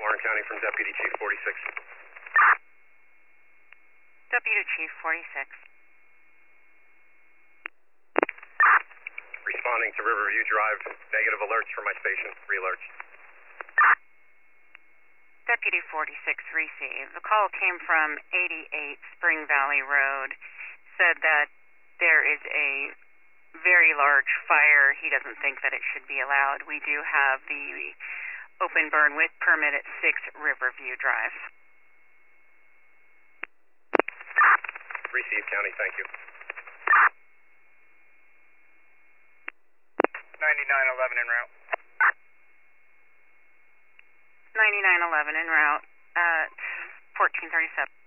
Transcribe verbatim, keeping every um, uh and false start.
Warren County from Deputy Chief forty-six. Deputy Chief forty-six. Responding to Riverview Drive. Negative alerts from my station. Re-alerts. Deputy forty-six received. The call came from eighty-eight Spring Valley Road. Said that there is a very large fire. He doesn't think that it should be allowed. We do have the open burn with permit at six Riverview Drive. Received, County. Thank you. ninety-nine eleven en route. ninety-nine eleven en route at fourteen thirty-seven.